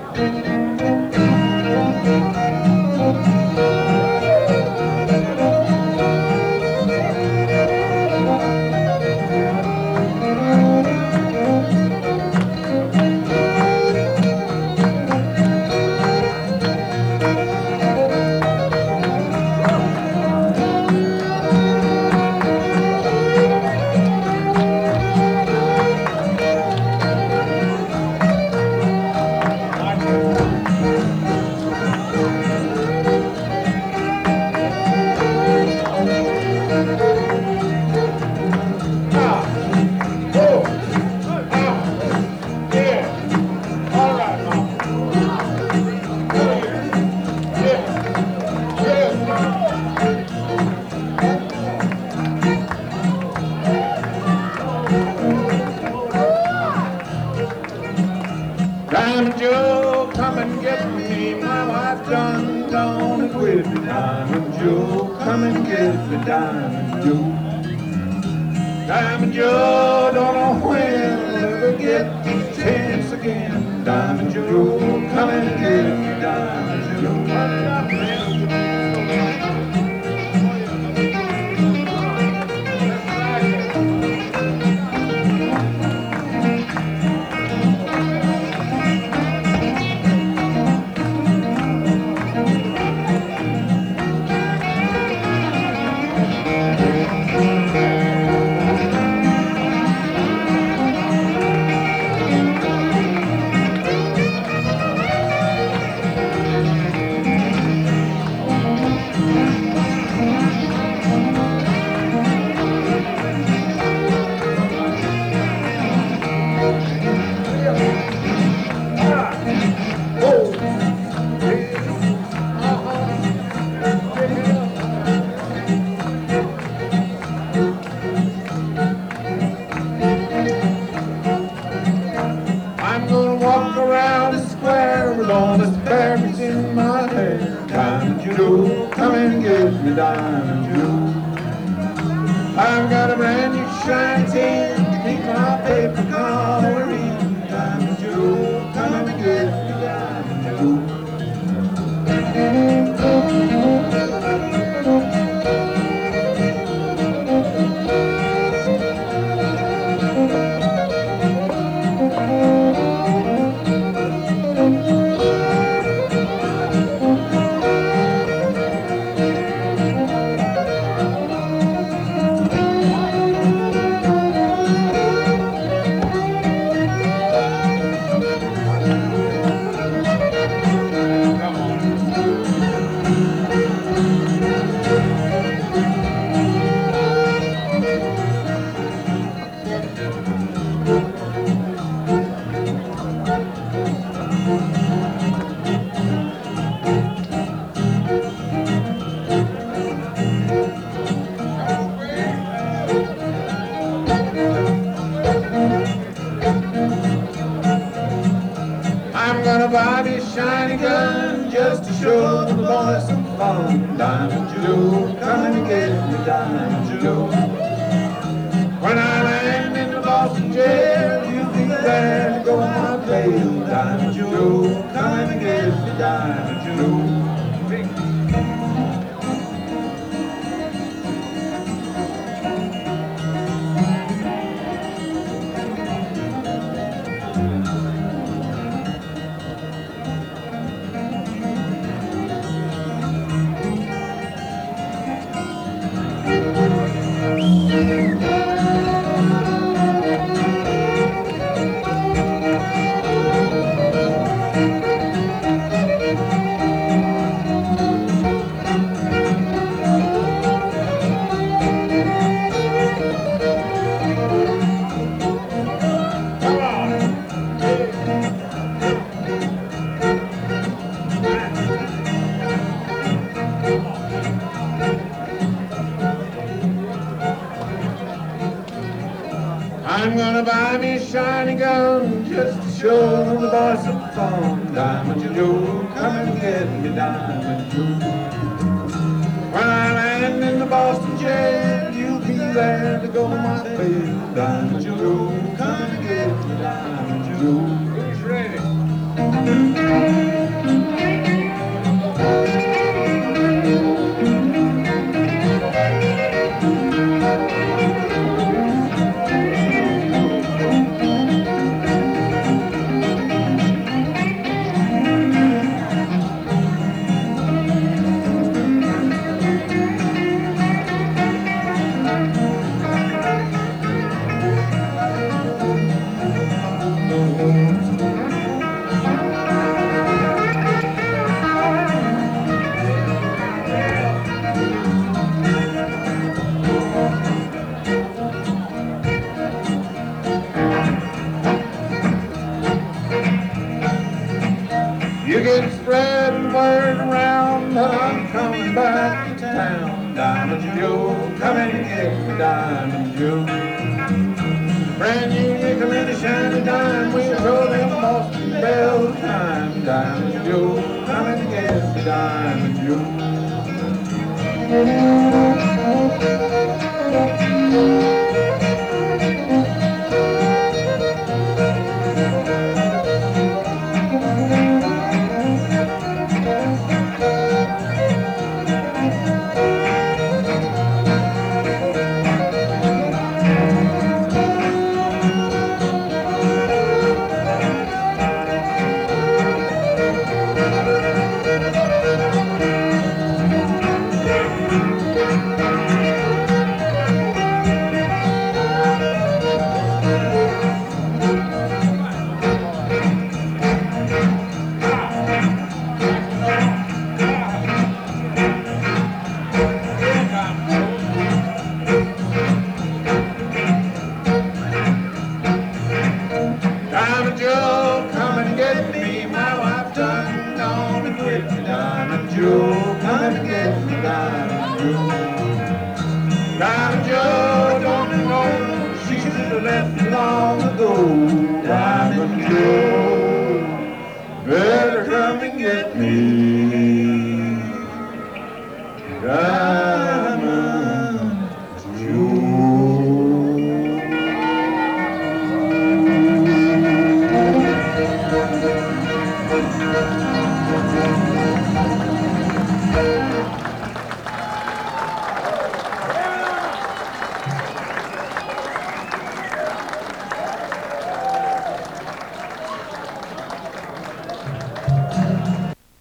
Diamond Joe, come and get me. My wife done gone and quit me. Diamond Joe, come and get me. Diamond Joe. Diamond Joe, don't know when I'll ever get this chance again. Diamond Joe, come and get me. Diamond Joe. I'm gonna walk around the square with all the berries in my hair. Diamond Joe, come and get me, Diamond Joe. I've got a brand new shiny tin to keep my paper collar in. Diamond Joe, come and get me, Diamond Joe. I'm gonna buy me a shiny gun just to show the boys some fun. Diamond Joe, come and get me, Diamond Joe. When I land in the Boston jail, you'll be glad to go my bail. Diamond Joe, come and get me, Diamond Joe. I'm gonna buy me a shiny gun just to show the boys some fun. Diamond Joe, come and get me, Diamond Joe. When I land in the Boston jail, you'll be there to go my bail. Diamond Joe, come and get me, Diamond Joe. Who's ready? You can spread the word around that I'm coming back to town. Diamond Joe, come and get me, Diamond Joe. Brand new nickel and a shiny dime, we'll throw them Boston bells time. Diamond Joe, come and get me, Diamond Joe. Diamond Joe, come and get me, my wife done gone and quit me. Diamond Joe, come and get me, Diamond Joe. Diamond Joe, don't you know she should have left me long ago. Diamond Joe, better come and get me.